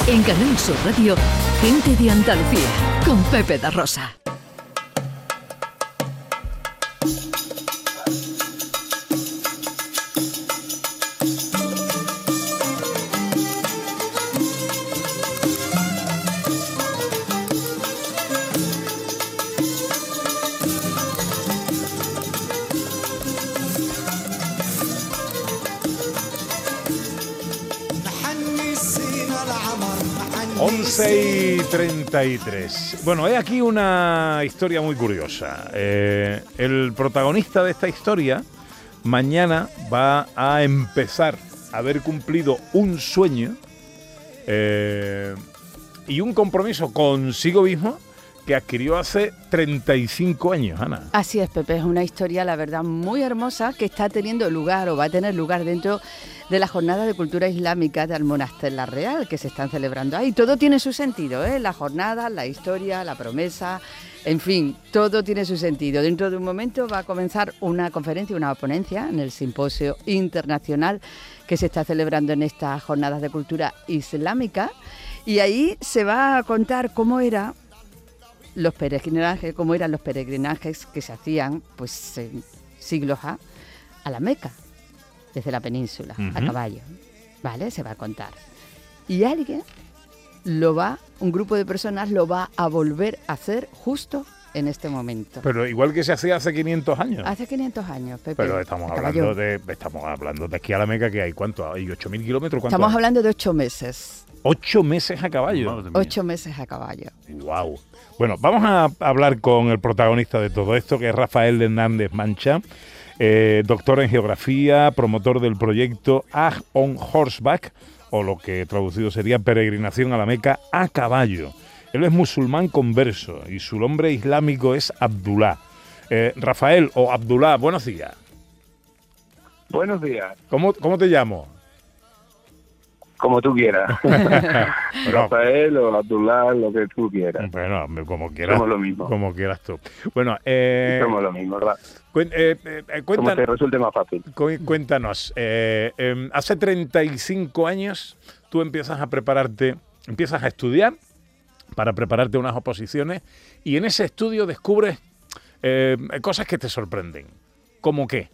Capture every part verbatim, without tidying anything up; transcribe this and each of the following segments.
En Canal Sur Radio, Gente de Andalucía, con Pepe da Rosa. once y treinta y tres. Bueno, hay aquí una historia muy curiosa. Eh, el protagonista de esta historia mañana va a empezar a haber cumplido un sueño eh, y un compromiso consigo mismo que adquirió hace treinta y cinco años, Ana. Así es, Pepe, es una historia, la verdad, muy hermosa que está teniendo lugar o va a tener lugar dentro de la Jornada de Cultura Islámica de Almonaster la Real, que se están celebrando ahí. Todo tiene su sentido, ¿eh? La jornada, la historia, la promesa, en fin, todo tiene su sentido. Dentro de un momento va a comenzar una conferencia, una ponencia en el Simposio Internacional que se está celebrando en estas Jornadas de Cultura Islámica, y ahí se va a contar cómo era los peregrinajes, cómo eran los peregrinajes que se hacían, pues, en siglos A, a la Meca, desde la península, uh-huh. a caballo, ¿vale? Se va a contar. Y alguien lo va, un grupo de personas lo va a volver a hacer justo en este momento. Pero igual que se hacía hace quinientos años. Hace quinientos años, Pepe. Pero estamos hablando de, estamos hablando de aquí a la Meca, que hay, ¿cuánto? ¿Hay ocho mil kilómetros? Estamos hay? hablando de ocho meses. ¿Ocho meses a caballo? Ocho meses a caballo. Wow. Bueno, vamos a hablar con el protagonista de todo esto, que es Rafael Hernández Mancha, eh, doctor en geografía, promotor del proyecto Hajj on Horseback, o lo que traducido sería peregrinación a la Meca a caballo. Él es musulmán converso y su nombre islámico es Abdullah. Eh, Rafael o Abdullah, buenos días. Buenos días. ¿Cómo, cómo te llamo? Como tú quieras. Rafael o Abdullah, lo que tú quieras. Bueno, como quieras. Somos lo mismo. Como quieras tú. Bueno, eh, somos lo mismo, ¿verdad? Cuen, eh, eh, cuéntanos, como te resulte más fácil. Cuéntanos, eh, eh, hace treinta y cinco años tú empiezas a prepararte, empiezas a estudiar para prepararte unas oposiciones, y en ese estudio descubres eh, cosas que te sorprenden. ¿Cómo qué?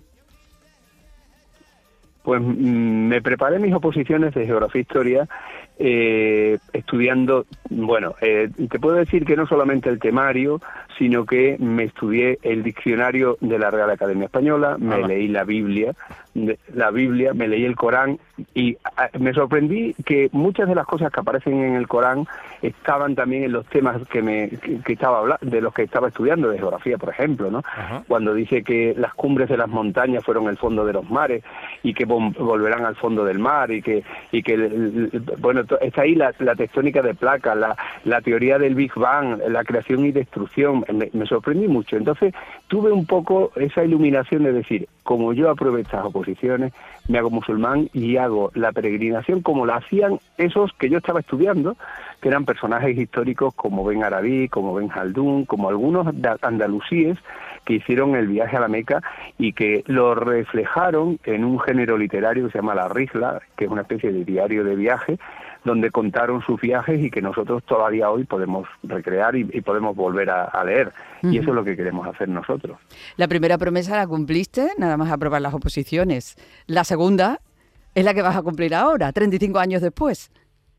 Pues mmm, me preparé mis oposiciones de Geografía e Historia eh, estudiando, bueno, eh, te puedo decir que no solamente el temario, sino que me estudié el diccionario de la Real Academia Española, me ah, leí la Biblia, la Biblia, me leí el Corán, y a, me sorprendí que muchas de las cosas que aparecen en el Corán estaban también en los temas que me que, que estaba hablando, de los que estaba estudiando, de geografía, por ejemplo, ¿no? Ajá. Cuando dice que las cumbres de las montañas fueron el fondo de los mares y que volverán al fondo del mar, y que y que bueno, está ahí la, la tectónica de placas, la, la teoría del Big Bang, la creación y destrucción. Me, me sorprendí mucho. Entonces tuve un poco esa iluminación de decir, como yo apruebo estas oposiciones, me hago musulmán y hago la peregrinación como la hacían esos que yo estaba estudiando, que eran personajes históricos como Ben Arabí, como Ben Haldún, como algunos andalusíes que hicieron el viaje a la Meca y que lo reflejaron en un género literario que se llama la Rihla, que es una especie de diario de viaje, donde contaron sus viajes y que nosotros todavía hoy podemos recrear y, y podemos volver a, a leer. Uh-huh. Y eso es lo que queremos hacer nosotros. La primera promesa la cumpliste, nada más aprobar las oposiciones. La segunda es la que vas a cumplir ahora, treinta y cinco años después.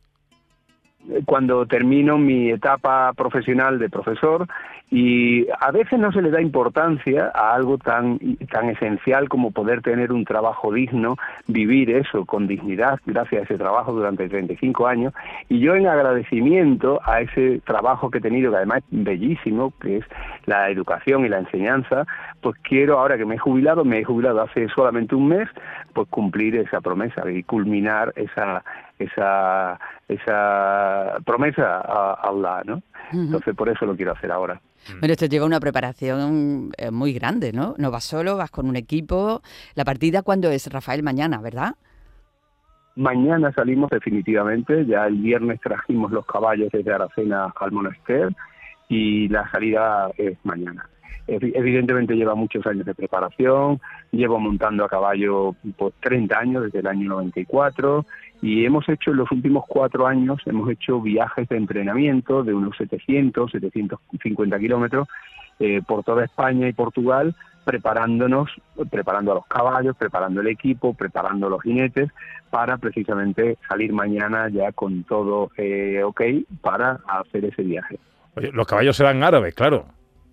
Cuando termino mi etapa profesional de profesor, y a veces no se le da importancia a algo tan tan esencial como poder tener un trabajo digno, vivir eso con dignidad gracias a ese trabajo durante treinta y cinco años, y yo en agradecimiento a ese trabajo que he tenido, que además es bellísimo, que es la educación y la enseñanza, pues quiero, ahora que me he jubilado, me he jubilado hace solamente un mes, pues cumplir esa promesa y culminar esa esa esa promesa a Allah, ¿no? Uh-huh. Entonces por eso lo quiero hacer ahora. Bueno, esto lleva una preparación eh, muy grande, ¿no? No vas solo, vas con un equipo. La partida, ¿cuándo es, Rafael? Mañana, ¿verdad? Mañana salimos definitivamente. Ya el viernes trajimos los caballos desde Aracena al Monaster y la salida es mañana. Evidentemente lleva muchos años de preparación, llevo montando a caballo pues treinta años, desde el año noventa y cuatro, y hemos hecho en los últimos cuatro años, hemos hecho viajes de entrenamiento de unos setecientos, setecientos cincuenta kilómetros eh, por toda España y Portugal, preparándonos, preparando a los caballos, preparando el equipo, preparando a los jinetes, para precisamente salir mañana ya con todo eh, ok para hacer ese viaje. Oye, los caballos serán árabes, claro.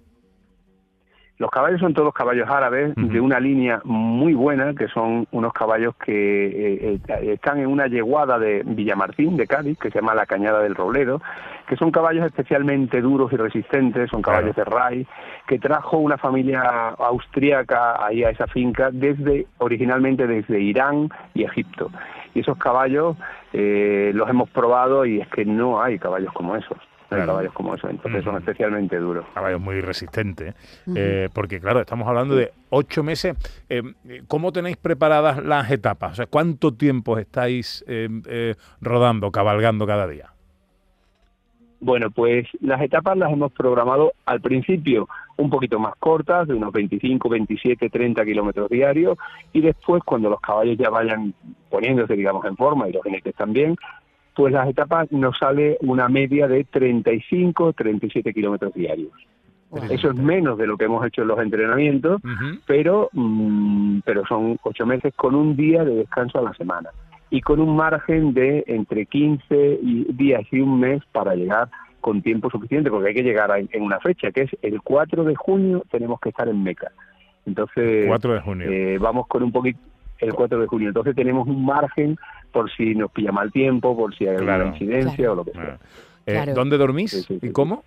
Los caballos son todos caballos árabes, uh-huh, de una línea muy buena, que son unos caballos que eh, eh, están en una yeguada de Villamartín, de Cádiz, que se llama la Cañada del Robledo, que son caballos especialmente duros y resistentes, son caballos claro. de Ray, que trajo una familia austríaca ahí a esa finca, desde originalmente desde Irán y Egipto. Y esos caballos eh, los hemos probado y es que no hay caballos como esos. Claro. Caballos como eso, entonces son especialmente duros. Caballos muy resistentes, uh-huh. eh, porque claro, estamos hablando de ocho meses. Eh, ¿Cómo tenéis preparadas las etapas? O sea, ¿cuánto tiempo estáis eh, eh, rodando, cabalgando cada día? Bueno, pues las etapas las hemos programado al principio un poquito más cortas, de unos veinticinco, veintisiete, treinta kilómetros diarios, y después cuando los caballos ya vayan poniéndose, digamos, en forma, y los jinetes también, pues las etapas nos sale una media de treinta y cinco, treinta y siete kilómetros diarios. Wow. Eso es menos de lo que hemos hecho en los entrenamientos, uh-huh. pero, mmm, pero son ocho meses con un día de descanso a la semana y con un margen de entre quince días y un mes para llegar con tiempo suficiente, porque hay que llegar a, en una fecha, que es el cuatro de junio, tenemos que estar en Meca. Entonces, cuatro de junio. Eh, vamos con un poquito... El cuatro de junio, entonces tenemos un margen por si nos pilla mal tiempo, por si hay alguna claro. incidencia claro. o lo que sea. Claro. Eh, claro. ¿Dónde dormís sí, sí, sí, y cómo?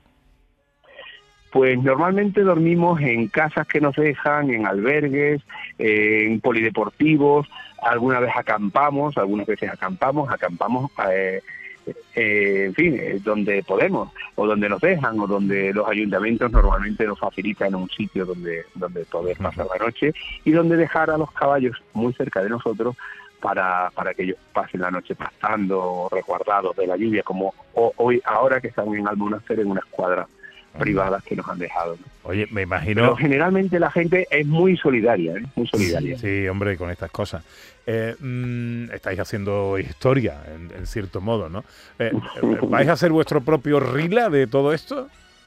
Pues normalmente dormimos en casas que nos dejan, en albergues, eh, en polideportivos, alguna vez acampamos, algunas veces acampamos, acampamos, eh, eh, en fin, eh, donde podemos, o donde nos dejan, o donde los ayuntamientos normalmente nos facilitan un sitio donde, donde poder pasar la noche, y donde dejar a los caballos muy cerca de nosotros para, para que ellos pasen la noche pastando, resguardados de la lluvia, como hoy ahora que están en Almonacén en una escuadra privadas que nos han dejado. Oye, me imagino... Pero generalmente la gente es muy solidaria, ¿eh? Muy solidaria. Sí, sí, hombre, con estas cosas. Eh, mmm, estáis haciendo historia, en, en cierto modo, ¿no? Eh, ¿Vais a hacer vuestro propio Rila de todo esto?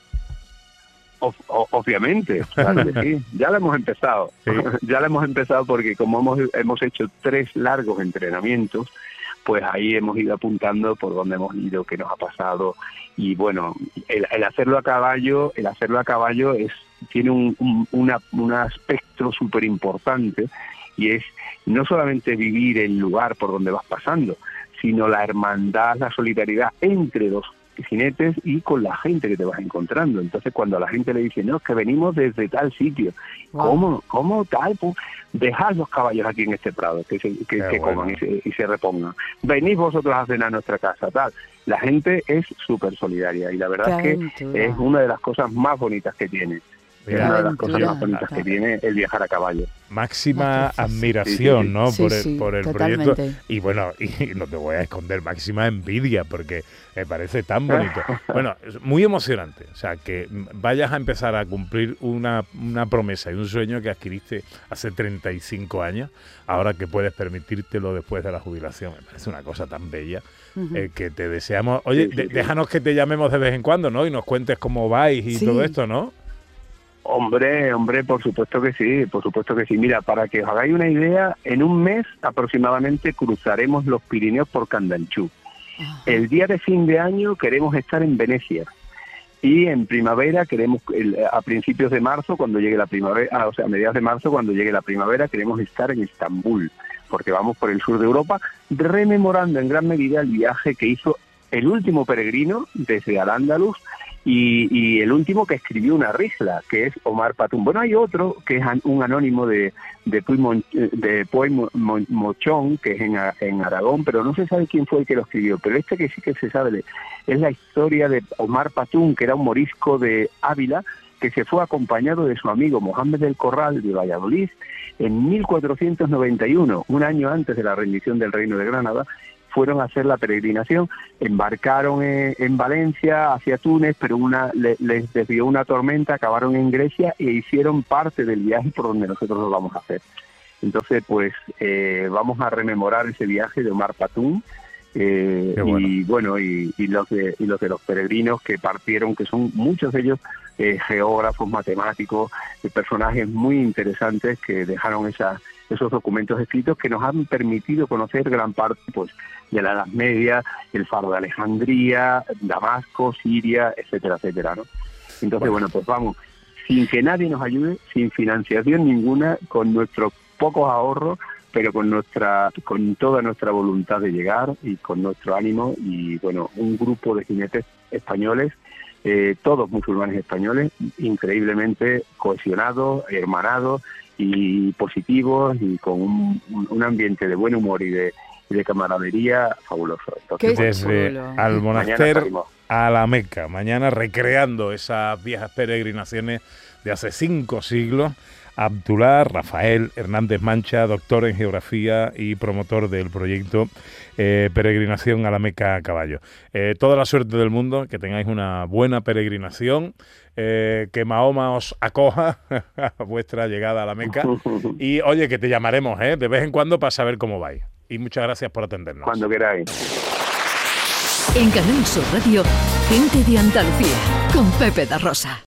O, o, obviamente, claro que sí. Ya lo hemos empezado. ¿Sí? Ya lo hemos empezado porque como hemos, hemos hecho tres largos entrenamientos, pues ahí hemos ido apuntando por dónde hemos ido, qué nos ha pasado. Y bueno, el, el hacerlo a caballo, el hacerlo a caballo es tiene un, un, una, un aspecto súper importante, y es no solamente vivir el lugar por donde vas pasando, sino la hermandad, la solidaridad entre los jinetes y con la gente que te vas encontrando. Entonces cuando a la gente le dice, no, es que venimos desde tal sitio, wow. ¿cómo, cómo tal? Pues dejad los caballos aquí en este prado, que se, que, que bueno. coman y se, y se repongan. Venís vosotros a cenar a nuestra casa, tal. La gente es súper solidaria y la verdad Qué es que aventura. Es una de las cosas más bonitas que tiene. Es una de las cosas más bonitas que tiene el viajar a caballo. Máxima admiración, ¿no? Sí, por el, sí, por el totalmente. proyecto. Y bueno, y no te voy a esconder, máxima envidia, porque me parece tan bonito. Bueno, es muy emocionante. O sea, que vayas a empezar a cumplir una, una promesa y un sueño que adquiriste hace treinta y cinco años, ahora que puedes permitírtelo después de la jubilación. Me parece una cosa tan bella. Uh-huh. eh, que te deseamos. Oye, sí, sí, sí. déjanos que te llamemos de vez en cuando, ¿no? Y nos cuentes cómo vais y sí. todo esto, ¿no? Hombre, hombre, por supuesto que sí, por supuesto que sí. Mira, para que os hagáis una idea, en un mes aproximadamente cruzaremos los Pirineos por Candanchú. Ajá. El día de fin de año queremos estar en Venecia. Y en primavera queremos, el, a principios de marzo, cuando llegue la primavera, ah, o sea, a mediados de marzo, cuando llegue la primavera, queremos estar en Estambul, porque vamos por el sur de Europa, rememorando en gran medida el viaje que hizo el último peregrino desde Al-Ándalus, Y, y el último que escribió una risla, que es Omar Patún. Bueno, hay otro que es un anónimo de de Puy, Mon, de Puy Mochón, que es en, en Aragón, pero no se sabe quién fue el que lo escribió. Pero este que sí que se sabe es la historia de Omar Patún, que era un morisco de Ávila, que se fue acompañado de su amigo Mohamed del Corral de Valladolid en mil cuatrocientos noventa y uno, un año antes de la rendición del Reino de Granada. fueron a hacer la peregrinación. Embarcaron en, en Valencia hacia Túnez, pero una le, les desvió una tormenta, acabaron en Grecia e hicieron parte del viaje por donde nosotros lo vamos a hacer. Entonces, pues eh, vamos a rememorar ese viaje de Omar Patún, eh, bueno. y bueno, y, y, los de, y los de los peregrinos que partieron, que son muchos de ellos eh, geógrafos, matemáticos, eh, personajes muy interesantes que dejaron esas esos documentos escritos que nos han permitido conocer gran parte pues de la Edad Media, el Faro de Alejandría, Damasco, Siria, etcétera, etcétera, ¿no? Entonces, bueno, pues vamos, sin que nadie nos ayude, sin financiación ninguna, con nuestros pocos ahorros, pero con nuestra, con toda nuestra voluntad de llegar y con nuestro ánimo, y bueno, un grupo de jinetes españoles, eh, todos musulmanes españoles, increíblemente cohesionados, hermanados y positivos, y con un, un ambiente de buen humor y de, y de camaradería fabuloso. Entonces, desde bueno, Almonaster a la Meca, mañana recreando esas viejas peregrinaciones de hace cinco siglos. Abdullah Rafael Hernández Mancha, doctor en geografía y promotor del proyecto eh, Peregrinación a la Meca a caballo. Eh, toda la suerte del mundo, que tengáis una buena peregrinación, eh, que Mahoma os acoja a vuestra llegada a la Meca, y oye, que te llamaremos ¿eh? de vez en cuando para saber cómo vais. Y muchas gracias por atendernos. Cuando queráis. En Canal Sur Radio, Gente de Andalucía, con Pepe da Rosa.